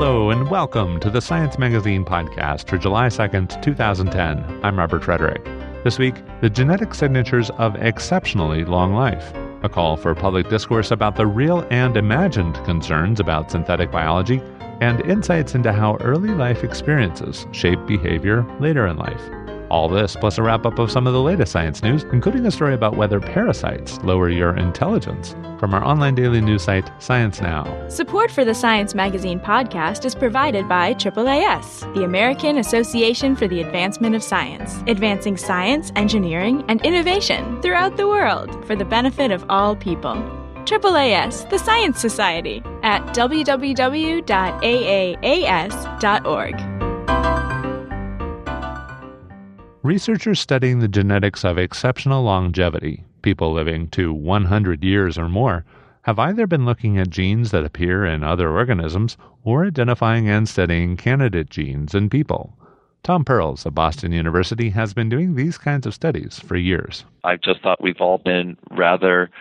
Hello and welcome to the Science Magazine podcast for July 2nd, 2010. I'm Robert Frederick. This week, the genetic signatures of exceptionally long life, a call for public discourse about the real and imagined concerns about synthetic biology, and insights into how early life experiences shape behavior later in life. All this, plus a wrap-up of some of the latest science news, including a story about whether parasites lower your intelligence, from our online daily news site, Science Now. Support for the Science Magazine podcast is provided by AAAS, the American Association for the Advancement of Science, advancing science, engineering, and innovation throughout the world for the benefit of all people. AAAS, the Science Society, at www.aaas.org. Researchers studying the genetics of exceptional longevity, people living to 100 years or more, have either been looking at genes that appear in other organisms or identifying and studying candidate genes in people. Tom Perls of Boston University has been doing these kinds of studies for years. I just thought we've all been rather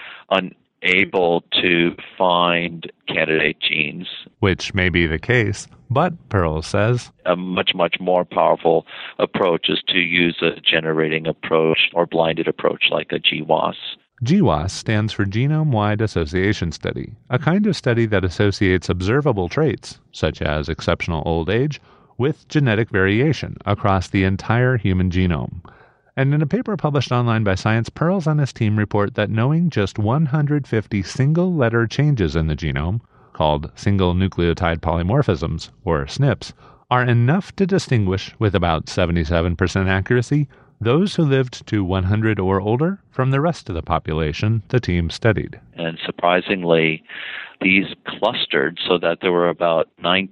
unable to find candidate genes. Which may be the case, but Perls says a much more powerful approach is to use a generating approach or blinded approach like a GWAS. GWAS stands for Genome-Wide Association Study, a kind of study that associates observable traits, such as exceptional old age, with genetic variation across the entire human genome. And in a paper published online by Science, Perls and his team report that knowing just 150 single-letter changes in the genome, called single nucleotide polymorphisms, or SNPs, are enough to distinguish, with about 77% accuracy, those who lived to 100 or older from the rest of the population the team studied. And surprisingly, these clustered so that there were about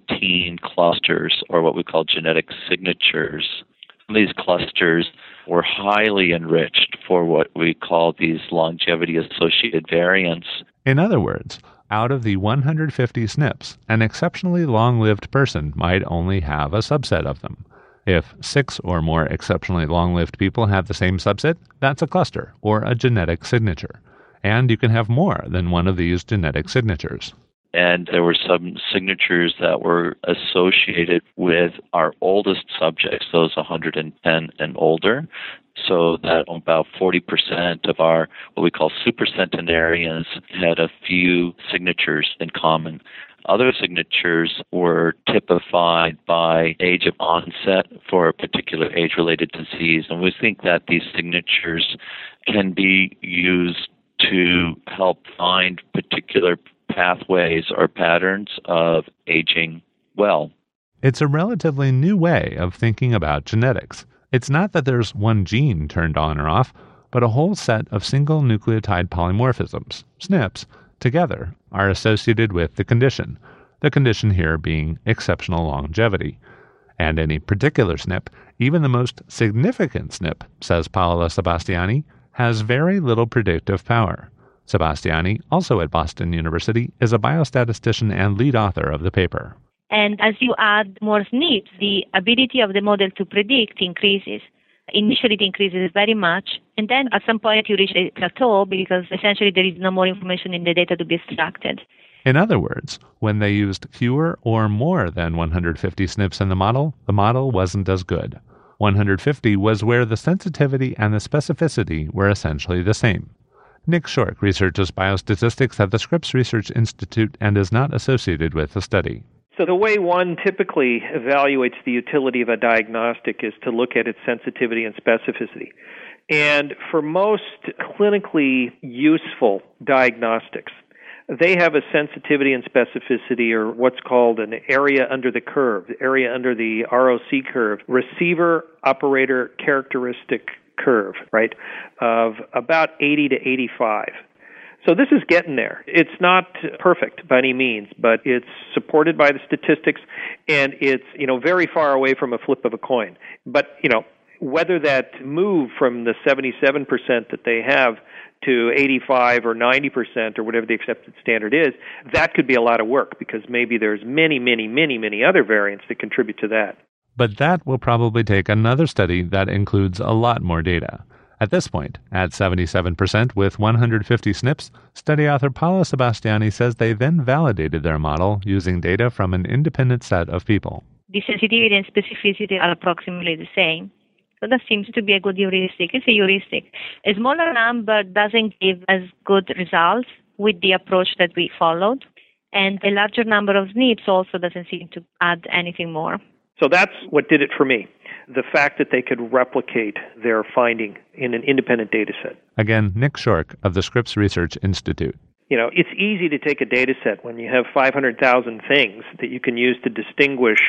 19 clusters, or what we call genetic signatures. These clusters were highly enriched for what we call these longevity-associated variants. In other words, out of the 150 SNPs, an exceptionally long-lived person might only have a subset of them. If 6 or more exceptionally long-lived people have the same subset, that's a cluster, or a genetic signature. And you can have more than one of these genetic signatures. And there were some signatures that were associated with our oldest subjects, those 110 and older, so that about 40% of our, what we call supercentenarians, had a few signatures in common. Other signatures were typified by age of onset for a particular age-related disease, and we think that these signatures can be used to help find particular pathways or patterns of aging well. It's a relatively new way of thinking about genetics. It's not that there's one gene turned on or off, but a whole set of single nucleotide polymorphisms, SNPs, together are associated with the condition here being exceptional longevity. And any particular SNP, even the most significant SNP, says Paola Sebastiani, has very little predictive power. Sebastiani, also at Boston University, is a biostatistician and lead author of the paper. And as you add more SNPs, the ability of the model to predict increases. Initially, it increases very much, and then at some point you reach a plateau because essentially there is no more information in the data to be extracted. In other words, when they used fewer or more than 150 SNPs in the model wasn't as good. 150 was where the sensitivity and the specificity were essentially the same. Nick Shork researches biostatistics at the Scripps Research Institute and is not associated with the study. So the way one typically evaluates the utility of a diagnostic is to look at its sensitivity and specificity. And for most clinically useful diagnostics, they have a sensitivity and specificity, or what's called an area under the curve, the area under the ROC curve, receiver operator characteristic curve, right, of about 80 to 85. So this is getting there. It's not perfect by any means, but it's supported by the statistics, and it's, very far away from a flip of a coin. But, whether that move from the 77% that they have to 85 or 90% or whatever the accepted standard is, that could be a lot of work because maybe there's many other variants that contribute to that. But that will probably take another study that includes a lot more data. At this point, at 77% with 150 SNPs, study author Paolo Sebastiani says they then validated their model using data from an independent set of people. The sensitivity and specificity are approximately the same. So that seems to be a good heuristic. It's a heuristic. A smaller number doesn't give as good results with the approach that we followed. And a larger number of SNPs also doesn't seem to add anything more. So that's what did it for me. The fact that they could replicate their finding in an independent data set. Again, Nick Shork of the Scripps Research Institute. It's easy to take a data set when you have 500,000 things that you can use to distinguish,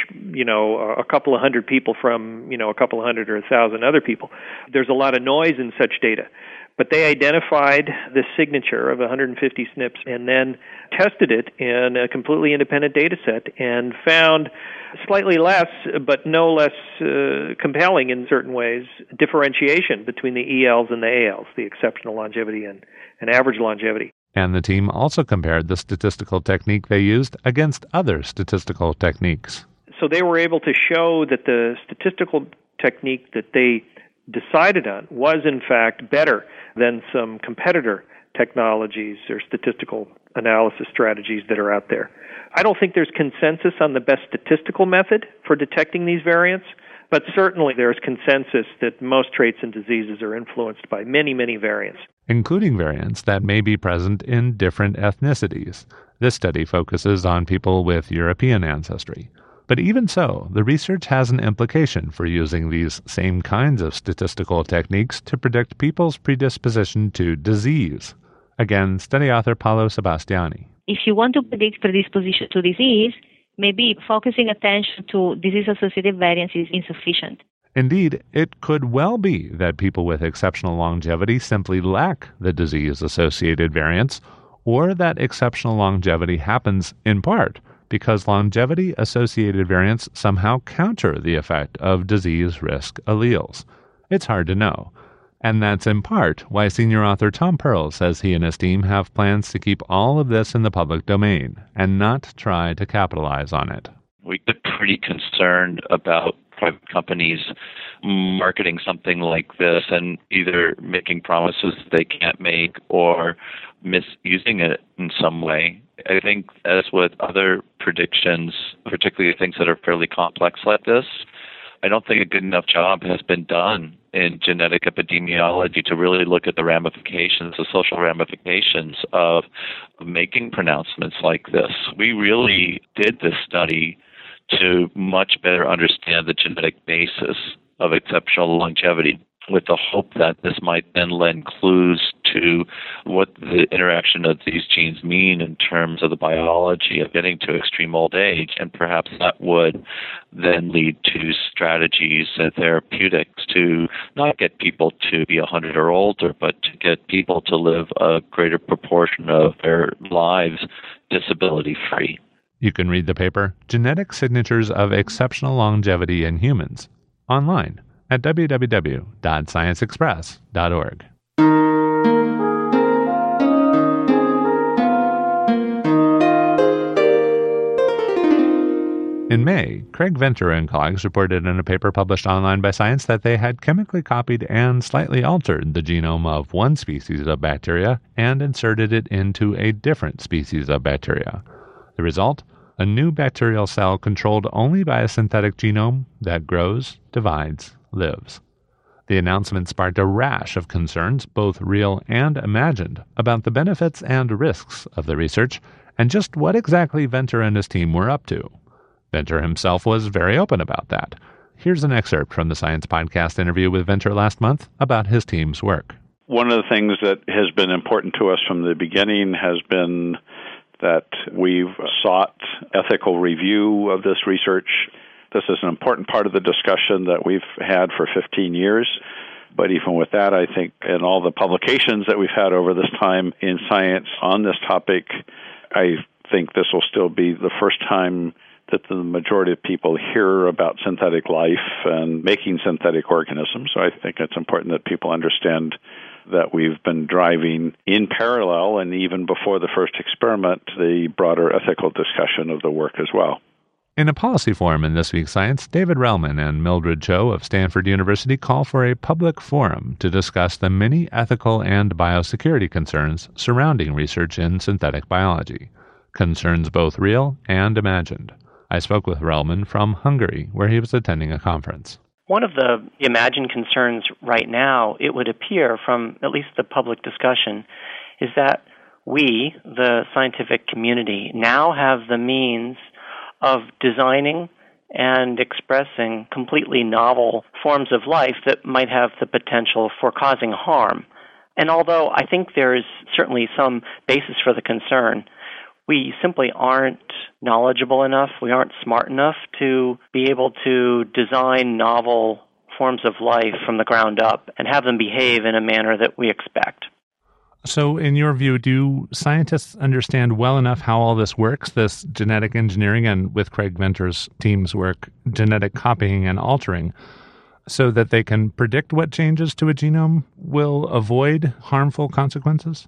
a couple of hundred people from, a couple of hundred or 1,000 other people. There's a lot of noise in such data. But they identified the signature of 150 SNPs and then tested it in a completely independent data set and found slightly less, but no less compelling in certain ways, differentiation between the ELs and the ALs, the exceptional longevity and average longevity. And the team also compared the statistical technique they used against other statistical techniques. So they were able to show that the statistical technique that they decided on was, in fact, better than some competitor technologies or statistical analysis strategies that are out there. I don't think there's consensus on the best statistical method for detecting these variants, but certainly there's consensus that most traits and diseases are influenced by many, many variants, including variants that may be present in different ethnicities. This study focuses on people with European ancestry. But even so, the research has an implication for using these same kinds of statistical techniques to predict people's predisposition to disease. Again, study author Paolo Sebastiani. If you want to predict predisposition to disease, maybe focusing attention to disease-associated variants is insufficient. Indeed, it could well be that people with exceptional longevity simply lack the disease-associated variants, or that exceptional longevity happens in part because longevity-associated variants somehow counter the effect of disease risk alleles. It's hard to know. And that's in part why senior author Tom Pearl says he and his team have plans to keep all of this in the public domain and not try to capitalize on it. We get pretty concerned about private companies marketing something like this and either making promises they can't make or misusing it in some way. I think, as with other predictions, particularly things that are fairly complex like this, I don't think a good enough job has been done in genetic epidemiology to really look at the ramifications, the social ramifications of making pronouncements like this. We really did this study to much better understand the genetic basis of exceptional longevity, with the hope that this might then lend clues to what the interaction of these genes mean in terms of the biology of getting to extreme old age, and perhaps that would then lead to strategies and therapeutics to not get people to be 100 or older, but to get people to live a greater proportion of their lives disability-free. You can read the paper, Genetic Signatures of Exceptional Longevity in Humans, online at www.scienceexpress.org. In May, Craig Venter and colleagues reported in a paper published online by Science that they had chemically copied and slightly altered the genome of one species of bacteria and inserted it into a different species of bacteria. The result? A new bacterial cell controlled only by a synthetic genome that grows, divides, lives. The announcement sparked a rash of concerns, both real and imagined, about the benefits and risks of the research and just what exactly Venter and his team were up to. Venter himself was very open about that. Here's an excerpt from the Science Podcast interview with Venter last month about his team's work. One of the things that has been important to us from the beginning has been that we've sought ethical review of this research. This is an important part of the discussion that we've had for 15 years. But even with that, I think in all the publications that we've had over this time in science on this topic, I think this will still be the first time that the majority of people hear about synthetic life and making synthetic organisms. So I think it's important that people understand that we've been driving in parallel, and even before the first experiment, the broader ethical discussion of the work as well. In a policy forum in This Week Science, David Relman and Mildred Cho of Stanford University call for a public forum to discuss the many ethical and biosecurity concerns surrounding research in synthetic biology, concerns both real and imagined. I spoke with Relman from Hungary, where he was attending a conference. One of the imagined concerns right now, it would appear from at least the public discussion, is that we, the scientific community, now have the means of designing and expressing completely novel forms of life that might have the potential for causing harm. And although I think there is certainly some basis for the concern, we simply aren't knowledgeable enough, we aren't smart enough to be able to design novel forms of life from the ground up and have them behave in a manner that we expect. So in your view, do scientists understand well enough how all this works, this genetic engineering and, with Craig Venter's team's work, genetic copying and altering, so that they can predict what changes to a genome will avoid harmful consequences?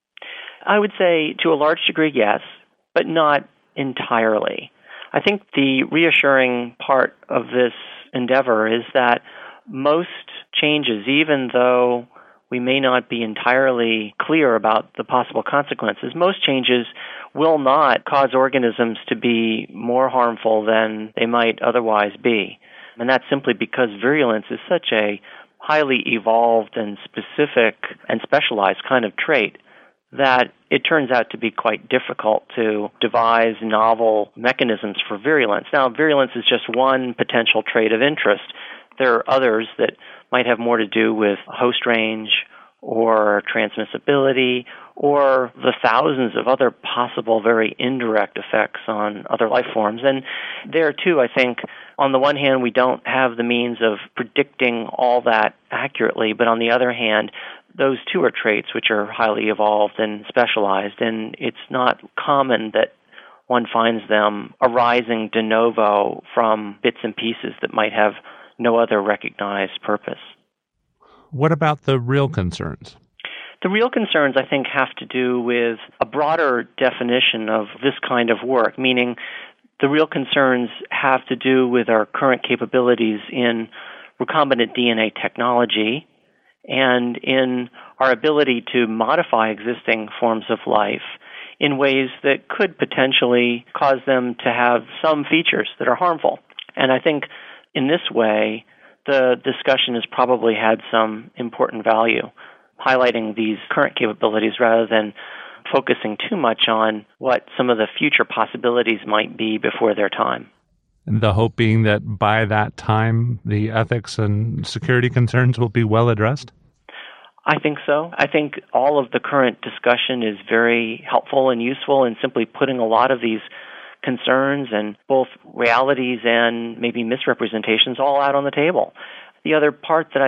I would say to a large degree, yes, but not entirely. I think the reassuring part of this endeavor is that most changes, even though we may not be entirely clear about the possible consequences, most changes will not cause organisms to be more harmful than they might otherwise be. And that's simply because virulence is such a highly evolved and specific and specialized kind of trait that it turns out to be quite difficult to devise novel mechanisms for virulence. Now, virulence is just one potential trait of interest. There are others that might have more to do with host range or transmissibility or the thousands of other possible very indirect effects on other life forms. And there, too, I think, on the one hand, we don't have the means of predicting all that accurately, but on the other hand, those too are traits which are highly evolved and specialized, and it's not common that one finds them arising de novo from bits and pieces that might have no other recognized purpose. What about the real concerns? The real concerns, I think, have to do with a broader definition of this kind of work, meaning the real concerns have to do with our current capabilities in recombinant DNA technology and in our ability to modify existing forms of life in ways that could potentially cause them to have some features that are harmful. And I think in this way, the discussion has probably had some important value, highlighting these current capabilities rather than focusing too much on what some of the future possibilities might be before their time. And the hope being that by that time, the ethics and security concerns will be well addressed? I think so. I think all of the current discussion is very helpful and useful in simply putting a lot of these concerns and both realities and maybe misrepresentations all out on the table. The other part that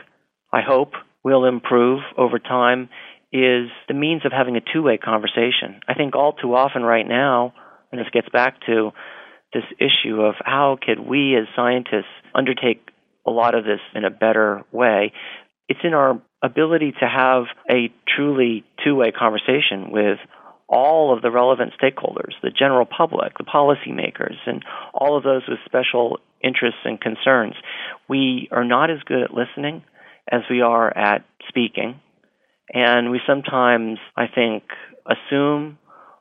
I hope will improve over time is the means of having a two-way conversation. I think all too often right now, and this gets back to this issue of how could we as scientists undertake a lot of this in a better way, it's in our ability to have a truly two-way conversation with all of the relevant stakeholders, the general public, the policymakers, and all of those with special interests and concerns. We are not as good at listening as we are at speaking, and we sometimes, I think, assume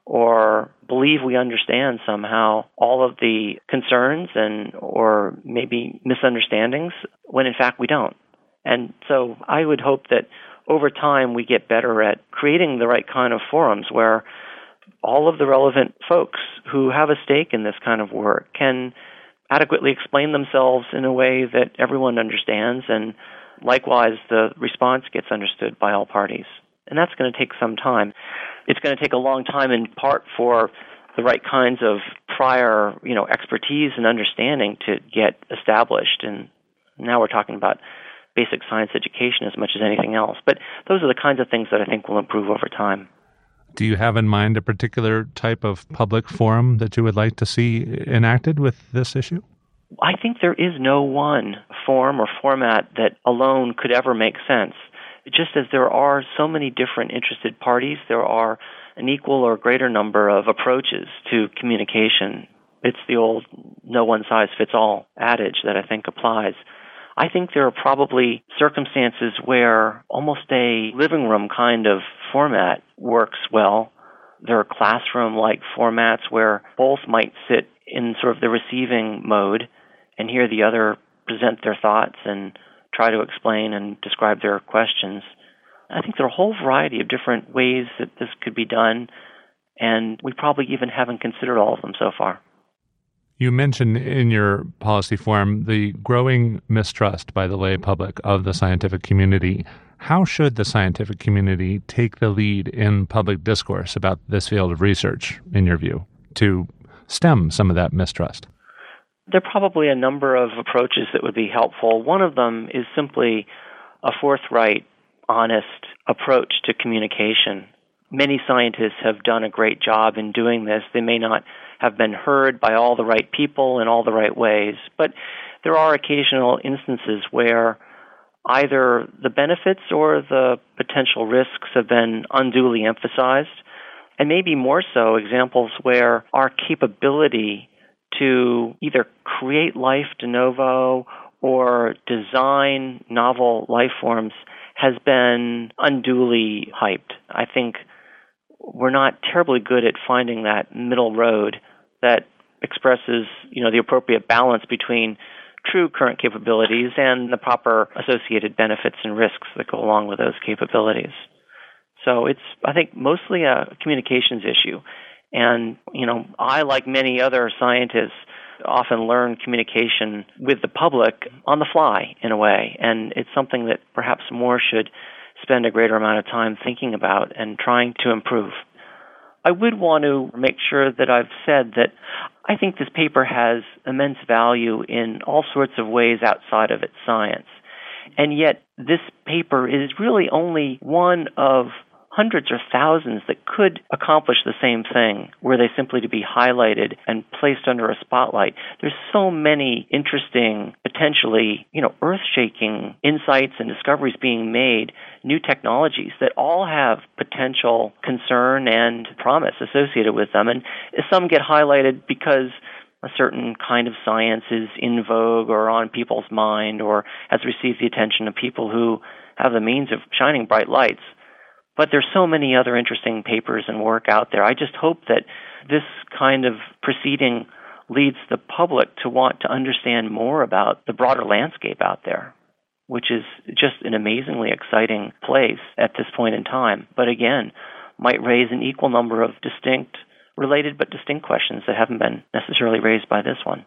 or believe we understand somehow all of the concerns and or maybe misunderstandings when in fact we don't. And so I would hope that over time we get better at creating the right kind of forums where all of the relevant folks who have a stake in this kind of work can adequately explain themselves in a way that everyone understands, and likewise the response gets understood by all parties. And that's going to take some time. It's going to take a long time in part for the right kinds of prior, expertise and understanding to get established. And now we're talking about basic science education as much as anything else. But those are the kinds of things that I think will improve over time. Do you have in mind a particular type of public forum that you would like to see enacted with this issue? I think there is no one form or format that alone could ever make sense. Just as there are so many different interested parties, there are an equal or greater number of approaches to communication. It's the old no one-size-fits-all adage that I think applies. I think there are probably circumstances where almost a living room kind of format works well. There are classroom-like formats where both might sit in sort of the receiving mode and hear the other present their thoughts and try to explain and describe their questions. I think there are a whole variety of different ways that this could be done, and we probably even haven't considered all of them so far. You mentioned in your policy forum the growing mistrust by the lay public of the scientific community. How should the scientific community take the lead in public discourse about this field of research, in your view, to stem some of that mistrust? There are probably a number of approaches that would be helpful. One of them is simply a forthright, honest approach to communication. Many scientists have done a great job in doing this. They may not have been heard by all the right people in all the right ways, but there are occasional instances where either the benefits or the potential risks have been unduly emphasized, and maybe more so examples where our capability to either create life de novo or design novel life forms has been unduly hyped. I think we're not terribly good at finding that middle road that expresses, the appropriate balance between true current capabilities and the proper associated benefits and risks that go along with those capabilities. So it's, I think, mostly a communications issue. And, I, like many other scientists, often learn communication with the public on the fly, in a way. And it's something that perhaps more should spend a greater amount of time thinking about and trying to improve. I would want to make sure that I've said that I think this paper has immense value in all sorts of ways outside of its science. And yet this paper is really only one of hundreds or thousands that could accomplish the same thing, were they simply to be highlighted and placed under a spotlight. There's so many interesting, potentially, earth-shaking insights and discoveries being made, new technologies that all have potential concern and promise associated with them. And some get highlighted because a certain kind of science is in vogue or on people's mind or has received the attention of people who have the means of shining bright lights. But there's so many other interesting papers and work out there. I just hope that this kind of proceeding leads the public to want to understand more about the broader landscape out there, which is just an amazingly exciting place at this point in time. But again, might raise an equal number of related but distinct questions that haven't been necessarily raised by this one.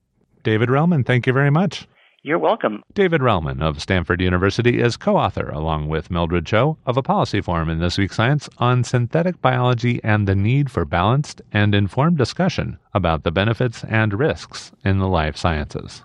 David Relman, thank you very much. You're welcome. David Relman of Stanford University is co-author, along with Mildred Cho, of a policy forum in This Week Science on synthetic biology and the need for balanced and informed discussion about the benefits and risks in the life sciences.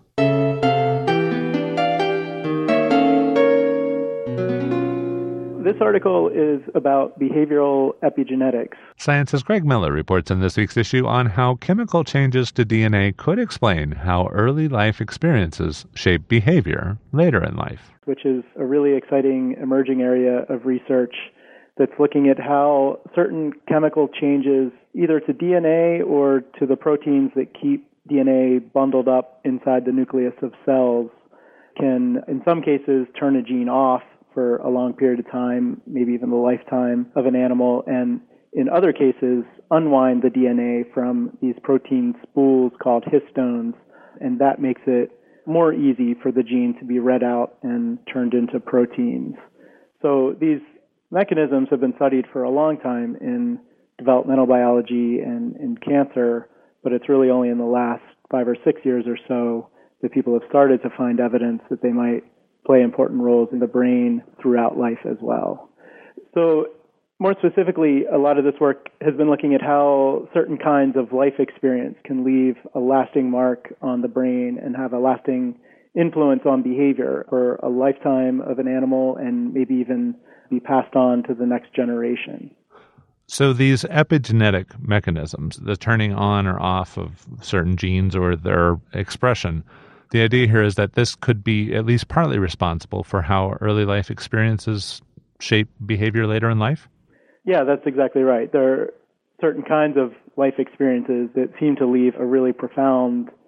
This article is about behavioral epigenetics. Science's Greg Miller reports in this week's issue on how chemical changes to DNA could explain how early life experiences shape behavior later in life. Which is a really exciting emerging area of research that's looking at how certain chemical changes, either to DNA or to the proteins that keep DNA bundled up inside the nucleus of cells, can, in some cases, turn a gene off for a long period of time, maybe even the lifetime of an animal, and in other cases, unwind the DNA from these protein spools called histones, and that makes it more easy for the gene to be read out and turned into proteins. So these mechanisms have been studied for a long time in developmental biology and in cancer, but it's really only in the last 5 or 6 years or so that people have started to find evidence that they might play important roles in the brain throughout life as well. So more specifically, a lot of this work has been looking at how certain kinds of life experience can leave a lasting mark on the brain and have a lasting influence on behavior for a lifetime of an animal and maybe even be passed on to the next generation. So these epigenetic mechanisms, the turning on or off of certain genes or their expression, the idea here is that this could be at least partly responsible for how early life experiences shape behavior later in life? Yeah, that's exactly right. There are certain kinds of life experiences that seem to leave a really profound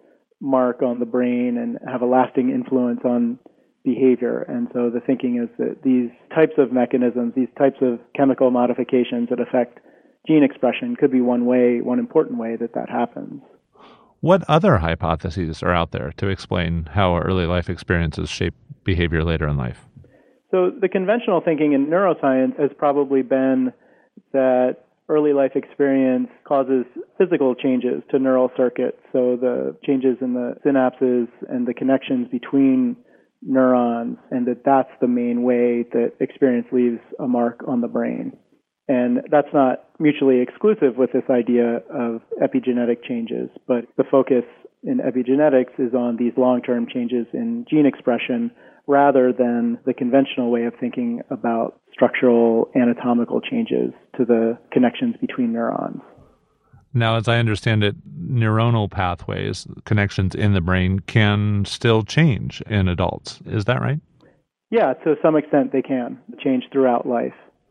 mark on the brain and have a lasting influence on behavior. And so the thinking is that these types of mechanisms, these types of chemical modifications that affect gene expression could be one important way that happens. What other hypotheses are out there to explain how our early life experiences shape behavior later in life? So the conventional thinking in neuroscience has probably been that early life experience causes physical changes to neural circuits, so the changes in the synapses and the connections between neurons, and that's the main way that experience leaves a mark on the brain. And that's not mutually exclusive with this idea of epigenetic changes, but the focus in epigenetics is on these long-term changes in gene expression rather than the conventional way of thinking about structural anatomical changes to the connections between neurons. Now, as I understand it, neuronal pathways, connections in the brain, can still change in adults. Is that right? Yeah, to some extent they can change throughout life.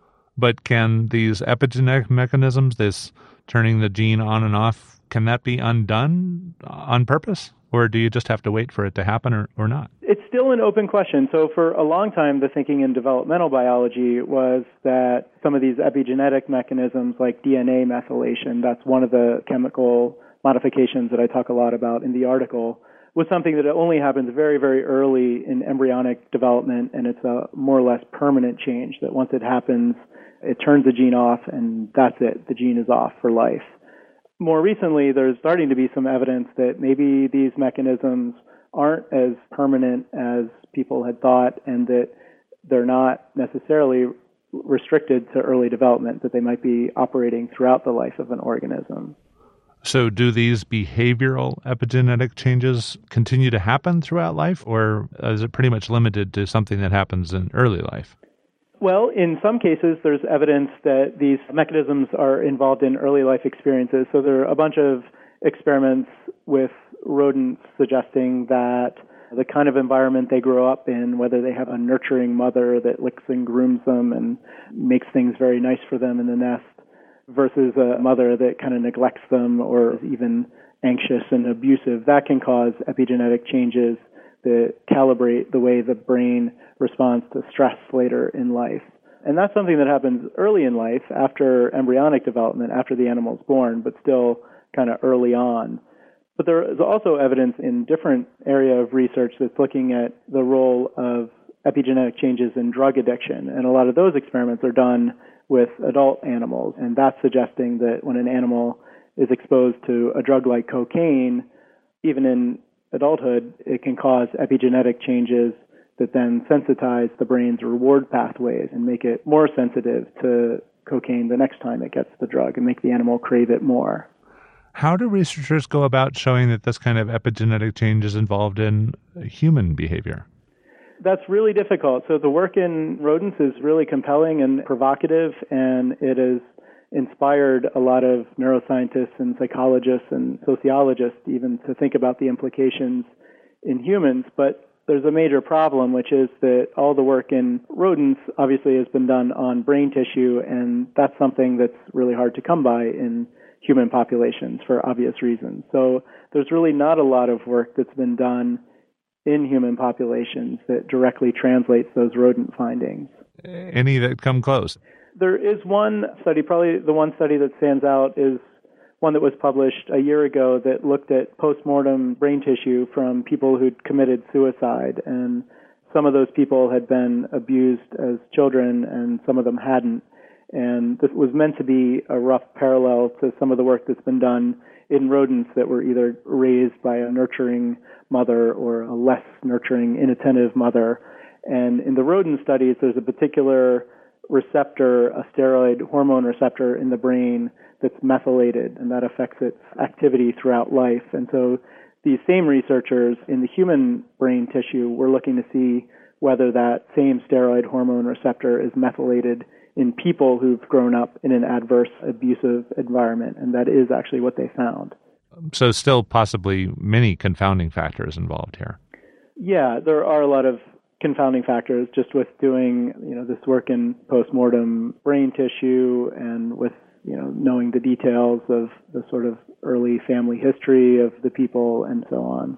But can these epigenetic mechanisms, this turning the gene on and off, can that be undone on purpose? Or do you just have to wait for it to happen or not? It's still an open question. So for a long time, the thinking in developmental biology was that some of these epigenetic mechanisms like DNA methylation, that's one of the chemical modifications that I talk a lot about in the article, was something that only happens very, very early in embryonic development, and it's a more or less permanent change, that once it happens, it turns the gene off, and that's it. The gene is off for life. More recently, there's starting to be some evidence that maybe these mechanisms aren't as permanent as people had thought, and that they're not necessarily restricted to early development, that they might be operating throughout the life of an organism. So do these behavioral epigenetic changes continue to happen throughout life, or is it pretty much limited to something that happens in early life? Well, in some cases, there's evidence that these mechanisms are involved in early life experiences. So there are a bunch of experiments with rodents suggesting that the kind of environment they grow up in, whether they have a nurturing mother that licks and grooms them and makes things very nice for them in the nest, versus a mother that kind of neglects them or is even anxious and abusive, that can cause epigenetic changes that calibrate the way the brain responds to stress later in life. And that's something that happens early in life, after embryonic development, after the animal's born, but still kind of early on. But there is also evidence in different area of research that's looking at the role of epigenetic changes in drug addiction. And a lot of those experiments are done with adult animals. And that's suggesting that when an animal is exposed to a drug like cocaine, even in adulthood, it can cause epigenetic changes that then sensitize the brain's reward pathways and make it more sensitive to cocaine the next time it gets the drug and make the animal crave it more. How do researchers go about showing that this kind of epigenetic change is involved in human behavior? That's really difficult. So the work in rodents is really compelling and provocative, and it has inspired a lot of neuroscientists and psychologists and sociologists even to think about the implications in humans. But there's a major problem, which is that all the work in rodents obviously has been done on brain tissue, and that's something that's really hard to come by in human populations for obvious reasons. So there's really not a lot of work that's been done in human populations that directly translates those rodent findings. Any that come close? There is one study, probably the one study that stands out is one that was published a year ago that looked at postmortem brain tissue from people who'd committed suicide. And some of those people had been abused as children and some of them hadn't. And this was meant to be a rough parallel to some of the work that's been done in rodents that were either raised by a nurturing mother or a less nurturing, inattentive mother. And in the rodent studies, there's a particular receptor, a steroid hormone receptor in the brain that's methylated, and that affects its activity throughout life. And so these same researchers in the human brain tissue were looking to see whether that same steroid hormone receptor is methylated in people who've grown up in an adverse, abusive environment. And that is actually what they found. So still possibly many confounding factors involved here. Yeah, there are a lot of confounding factors just with doing, this work in postmortem brain tissue and with, knowing the details of the sort of early family history of the people and so on.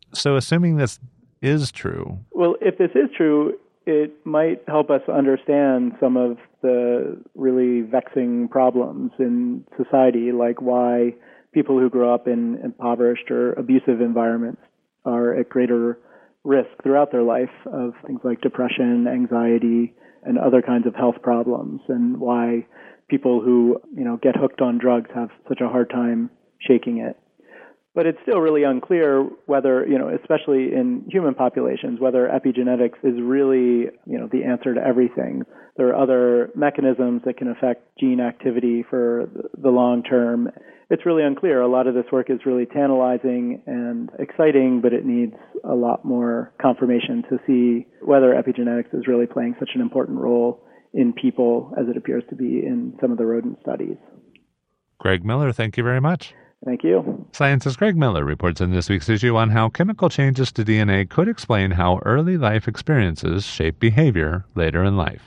So assuming this is true. Well, if this is true, it might help us understand some of the really vexing problems in society, like why people who grow up in impoverished or abusive environments are at greater risk throughout their life of things like depression, anxiety, and other kinds of health problems, and why people who, get hooked on drugs have such a hard time shaking it. But it's still really unclear whether, especially in human populations, whether epigenetics is really, the answer to everything. There are other mechanisms that can affect gene activity for the long term. It's really unclear. A lot of this work is really tantalizing and exciting, but it needs a lot more confirmation to see whether epigenetics is really playing such an important role in people as it appears to be in some of the rodent studies. Greg Miller, thank you very much. Thank you. Science's Greg Miller reports in this week's issue on how chemical changes to DNA could explain how early life experiences shape behavior later in life.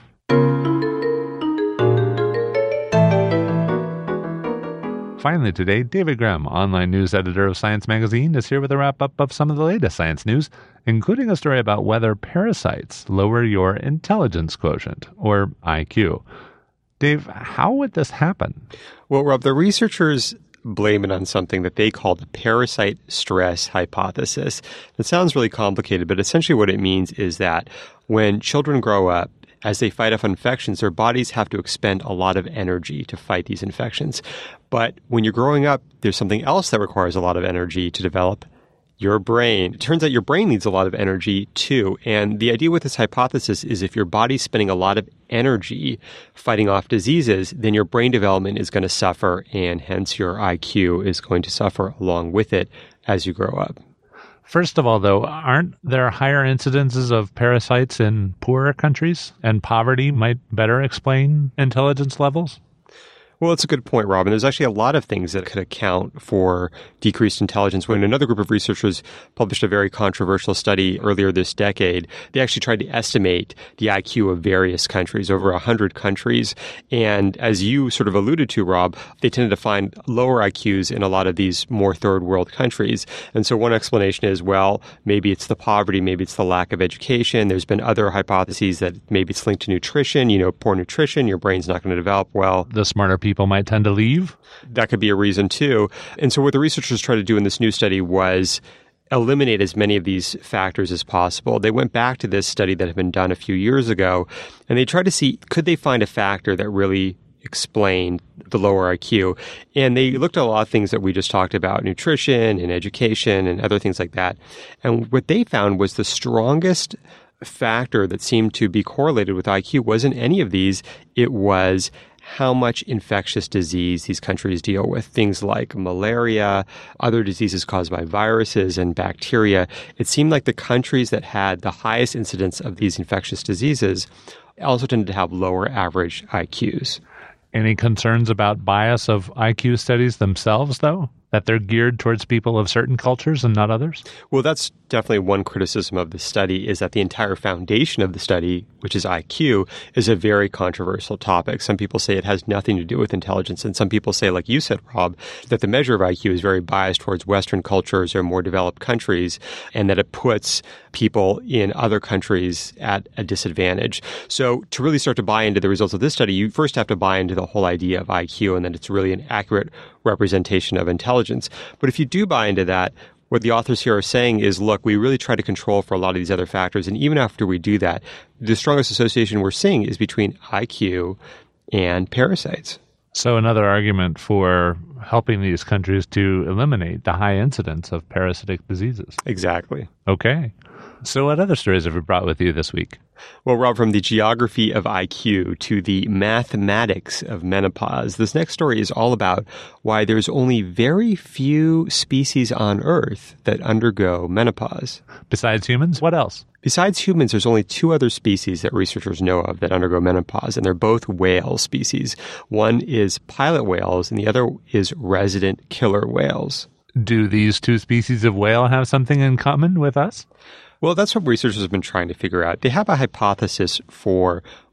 Finally today, David Grimm, online news editor of Science Magazine, is here with a wrap-up of some of the latest science news, including a story about whether parasites lower your intelligence quotient, or IQ. Dave, how would this happen? Well, Rob, the researchers blame it on something that they call the parasite stress hypothesis. It sounds really complicated, but essentially what it means is that when children grow up, as they fight off infections, their bodies have to expend a lot of energy to fight these infections. But when you're growing up, there's something else that requires a lot of energy to develop: your brain. It turns out your brain needs a lot of energy too. And the idea with this hypothesis is if your body's spending a lot of energy fighting off diseases, then your brain development is going to suffer, and hence your IQ is going to suffer along with it as you grow up. First of all, though, aren't there higher incidences of parasites in poorer countries? And poverty might better explain intelligence levels? Well, it's a good point, Robin. There's actually a lot of things that could account for decreased intelligence. When another group of researchers published a very controversial study earlier this decade, they actually tried to estimate the IQ of various countries, over 100 countries. And as you sort of alluded to, Rob, they tended to find lower IQs in a lot of these more third world countries. And so one explanation is, well, maybe it's the poverty, maybe it's the lack of education. There's been other hypotheses that maybe it's linked to nutrition. Poor nutrition, your brain's not going to develop well. The smarter people might tend to leave? That could be a reason too. And so what the researchers tried to do in this new study was eliminate as many of these factors as possible. They went back to this study that had been done a few years ago, and they tried to see, could they find a factor that really explained the lower IQ? And they looked at a lot of things that we just talked about, nutrition and education and other things like that. And what they found was the strongest factor that seemed to be correlated with IQ wasn't any of these. It was how much infectious disease these countries deal with, things like malaria, other diseases caused by viruses and bacteria. It seemed like the countries that had the highest incidence of these infectious diseases also tended to have lower average IQs. Any concerns about bias of IQ studies themselves, though? That they're geared towards people of certain cultures and not others? Well, that's definitely one criticism of the study, is that the entire foundation of the study, which is IQ, is a very controversial topic. Some people say it has nothing to do with intelligence, and some people say, like you said, Rob, that the measure of IQ is very biased towards Western cultures or more developed countries, and that it puts people in other countries at a disadvantage. So to really start to buy into the results of this study, you first have to buy into the whole idea of IQ and that it's really an accurate representation of intelligence. But if you do buy into that, what the authors here are saying is, look, we really try to control for a lot of these other factors. And even after we do that, the strongest association we're seeing is between IQ and parasites. So another argument for helping these countries to eliminate the high incidence of parasitic diseases. Exactly. Okay. So what other stories have you brought with you this week? Well, Rob, from the geography of IQ to the mathematics of menopause, this next story is all about why there's only very few species on Earth that undergo menopause. Besides humans, what else? Besides humans, there's only two other species that researchers know of that undergo menopause, and they're both whale species. One is pilot whales, and the other is resident killer whales. Do these two species of whale have something in common with us? Well, that's what researchers have been trying to figure out. They have a hypothesis for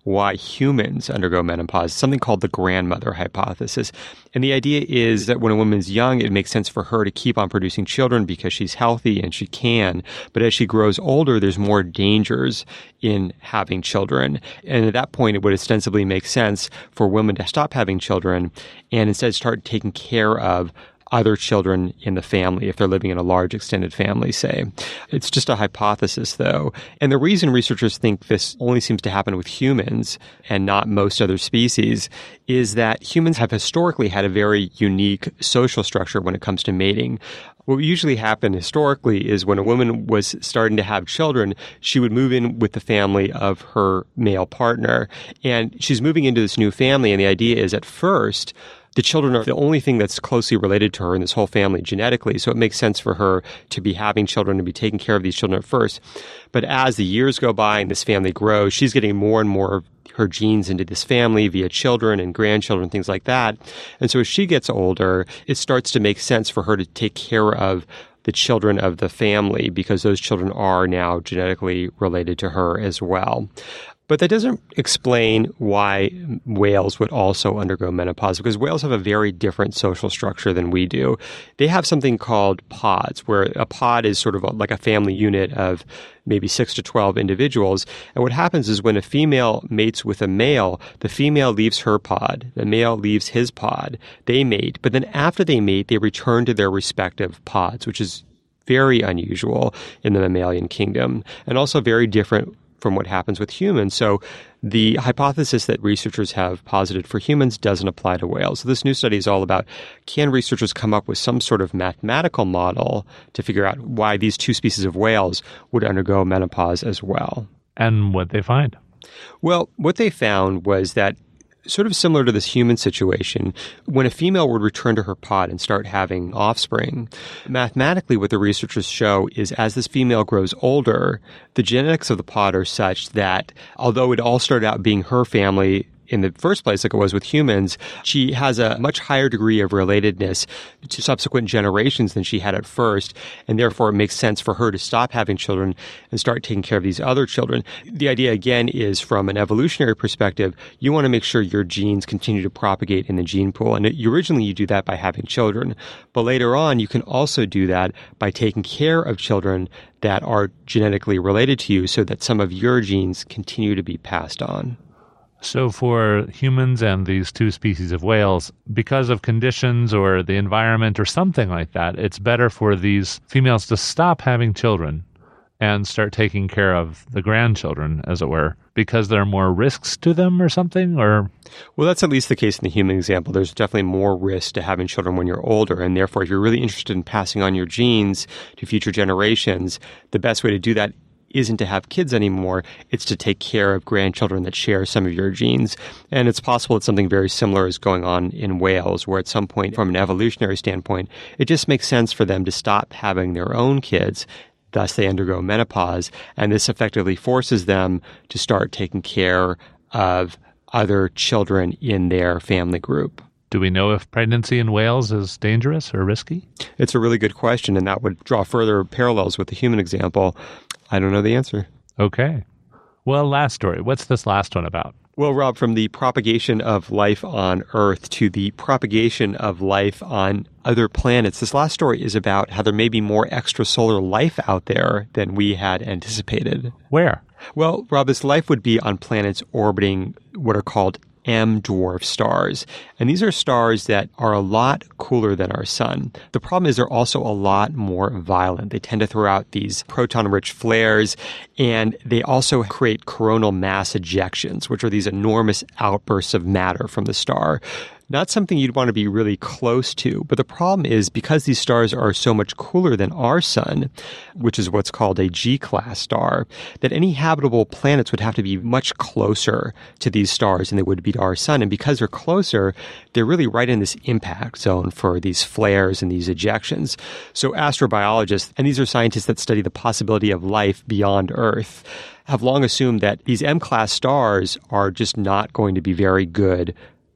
why humans undergo menopause, something called the grandmother hypothesis. And the idea is that when a woman's young, it makes sense for her to keep on producing children because she's healthy and she can. But as she grows older, there's more dangers in having children. And at that point, it would ostensibly make sense for women to stop having children and instead start taking care of other children in the family if they're living in a large extended family, say. It's just a hypothesis, though. And the reason researchers think this only seems to happen with humans and not most other species is that humans have historically had a very unique social structure when it comes to mating. What usually happened historically is when a woman was starting to have children, she would move in with the family of her male partner. And she's moving into this new family, and the idea is at first, the children are the only thing that's closely related to her in this whole family genetically, so it makes sense for her to be having children and be taking care of these children at first. But as the years go by and this family grows, she's getting more and more of her genes into this family via children and grandchildren, things like that. And so as she gets older, it starts to make sense for her to take care of the children of the family because those children are now genetically related to her as well. But that doesn't explain why whales would also undergo menopause, because whales have a very different social structure than we do. They have something called pods, where a pod is sort of like a family unit of maybe 6 to 12 individuals. And what happens is when a female mates with a male, the female leaves her pod, the male leaves his pod, they mate. But then after they mate, they return to their respective pods, which is very unusual in the mammalian kingdom, and also very different from what happens with humans. So the hypothesis that researchers have posited for humans doesn't apply to whales. So this new study is all about, can researchers come up with some sort of mathematical model to figure out why these two species of whales would undergo menopause as well? And what they find? Well, what they found was that sort of similar to this human situation, when a female would return to her pod and start having offspring, mathematically what the researchers show is as this female grows older, the genetics of the pod are such that although it all started out being her family in the first place, like it was with humans, she has a much higher degree of relatedness to subsequent generations than she had at first, and therefore it makes sense for her to stop having children and start taking care of these other children. The idea, again, is from an evolutionary perspective, you want to make sure your genes continue to propagate in the gene pool, and originally you do that by having children. But later on, you can also do that by taking care of children that are genetically related to you so that some of your genes continue to be passed on. So for humans and these two species of whales, because of conditions or the environment or something like that, it's better for these females to stop having children and start taking care of the grandchildren, as it were, because there are more risks to them or something? Or well, that's at least the case in the human example. There's definitely more risk to having children when you're older, and therefore if you're really interested in passing on your genes to future generations, the best way to do that isn't to have kids anymore, it's to take care of grandchildren that share some of your genes. And it's possible that something very similar is going on in whales, where at some point, from an evolutionary standpoint, it just makes sense for them to stop having their own kids. Thus, they undergo menopause, and this effectively forces them to start taking care of other children in their family group. Do we know if pregnancy in whales is dangerous or risky? It's a really good question, and that would draw further parallels with the human example. I don't know the answer. Okay. Well, last story. What's this last one about? Well, Rob, from the propagation of life on Earth to the propagation of life on other planets, this last story is about how there may be more extrasolar life out there than we had anticipated. Where? Well, Rob, this life would be on planets orbiting what are called M-dwarf stars. And these are stars that are a lot cooler than our sun. The problem is they're also a lot more violent. They tend to throw out these proton-rich flares, and they also create coronal mass ejections, which are these enormous outbursts of matter from the star. Not something you'd want to be really close to. But the problem is because these stars are so much cooler than our sun, which is what's called a G-class star, that any habitable planets would have to be much closer to these stars than they would be to our sun. And because they're closer, they're really right in this impact zone for these flares and these ejections. So astrobiologists, and these are scientists that study the possibility of life beyond Earth, have long assumed that these M-class stars are just not going to be very good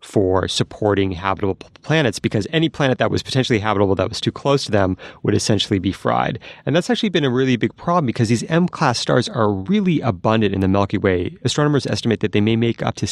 for supporting habitable planets, because any planet that was potentially habitable that was too close to them would essentially be fried. And that's actually been a really big problem because these M-class stars are really abundant in the Milky Way. Astronomers estimate that they may make up to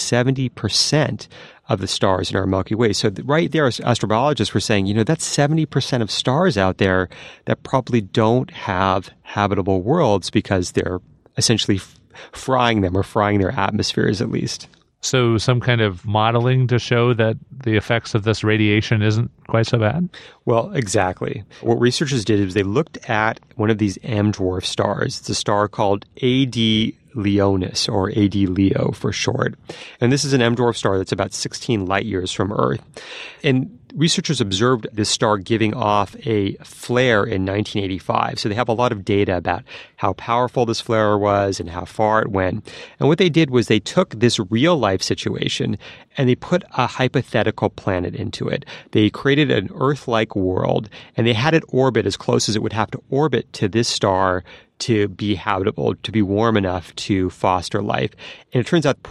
70% of the stars in our Milky Way. So right there, astrobiologists were saying, that's 70% of stars out there that probably don't have habitable worlds because they're essentially frying them, or frying their atmospheres at least. So some kind of modeling to show that the effects of this radiation isn't quite so bad? Well, exactly. What researchers did is they looked at one of these M-dwarf stars. It's a star called AD Leonis, or AD Leo for short. And this is an M-dwarf star that's about 16 light years from Earth. And researchers observed this star giving off a flare in 1985. So they have a lot of data about how powerful this flare was and how far it went. And what they did was they took this real-life situation and they put a hypothetical planet into it. They created an Earth-like world, and they had it orbit as close as it would have to orbit to this star to be habitable, to be warm enough to foster life. And it turns out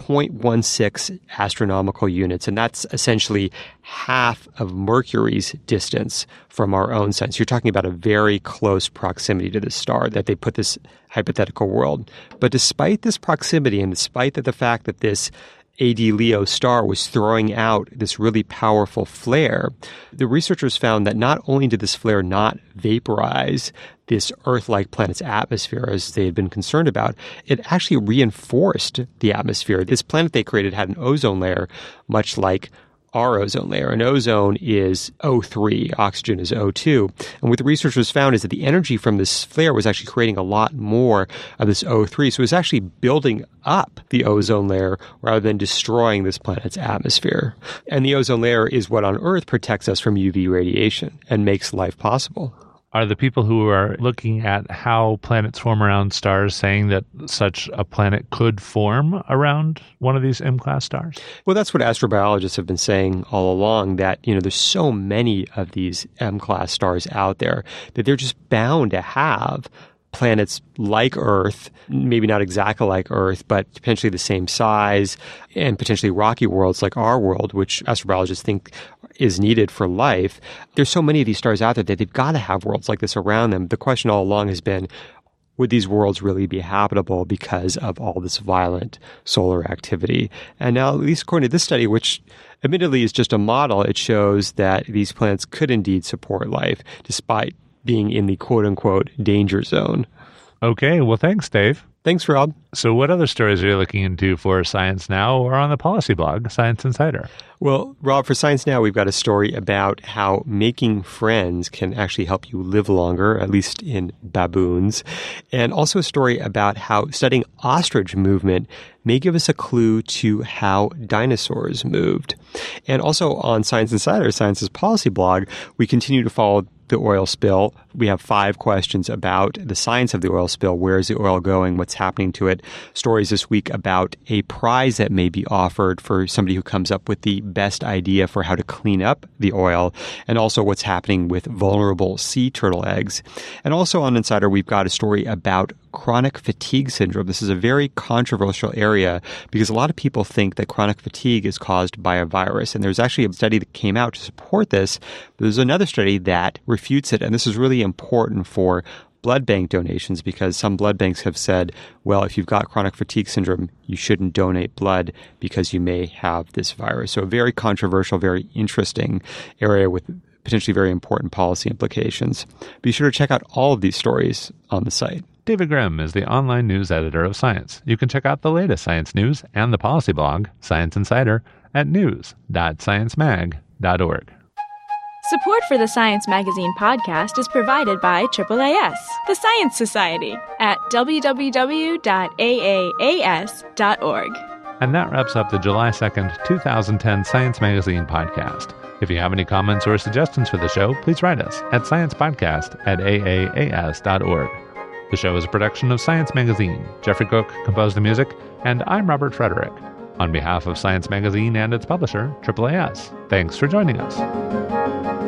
0.16 astronomical units, and that's essentially half of Mercury's distance from our own sun. So you're talking about a very close proximity to this star that they put this hypothetical world. But despite this proximity, and despite the fact that this AD Leo star was throwing out this really powerful flare, the researchers found that not only did this flare not vaporize this Earth-like planet's atmosphere as they had been concerned about, it actually reinforced the atmosphere. This planet they created had an ozone layer, much like our ozone layer. And ozone is O3, oxygen is O2. And what the researchers found is that the energy from this flare was actually creating a lot more of this O3. So it was actually building up the ozone layer rather than destroying this planet's atmosphere. And the ozone layer is what on Earth protects us from UV radiation and makes life possible. Are the people who are looking at how planets form around stars saying that such a planet could form around one of these M-class stars? Well, that's what astrobiologists have been saying all along, that, there's so many of these M-class stars out there that they're just bound to have planets like Earth, maybe not exactly like Earth, but potentially the same size, and potentially rocky worlds like our world, which astrobiologists think is needed for life. There's so many of these stars out there that they've got to have worlds like this around them. The question all along has been, would these worlds really be habitable because of all this violent solar activity? And now, at least according to this study, which admittedly is just a model, it shows that these planets could indeed support life, despite being in the quote-unquote danger zone. Okay, well, thanks, Dave. Thanks, Rob. So what other stories are you looking into for Science Now or on the policy blog, Science Insider? Well, Rob, for Science Now, we've got a story about how making friends can actually help you live longer, at least in baboons, and also a story about how studying ostrich movement may give us a clue to how dinosaurs moved. And also on Science Insider, Science's policy blog, we continue to follow the oil spill. We have 5 questions about the science of the oil spill. Where is the oil going? What's happening to it? Stories this week about a prize that may be offered for somebody who comes up with the best idea for how to clean up the oil, and also what's happening with vulnerable sea turtle eggs. And also on Insider, we've got a story about chronic fatigue syndrome. This is a very controversial area because a lot of people think that chronic fatigue is caused by a virus. And there's actually a study that came out to support this, but there's another study that refutes it. And this is really important for blood bank donations because some blood banks have said, well, if you've got chronic fatigue syndrome, you shouldn't donate blood because you may have this virus. So a very controversial, very interesting area with potentially very important policy implications. Be sure to check out all of these stories on the site. David Grimm is the online news editor of Science. You can check out the latest science news and the policy blog, Science Insider, at news.sciencemag.org. Support for the Science Magazine podcast is provided by AAAS, the Science Society, at www.aaas.org. And that wraps up the July 2nd, 2010 Science Magazine podcast. If you have any comments or suggestions for the show, please write us at sciencepodcast@aaas.org. The show is a production of Science Magazine. Jeffrey Cook composed the music, and I'm Robert Frederick. On behalf of Science Magazine and its publisher, AAAS, thanks for joining us.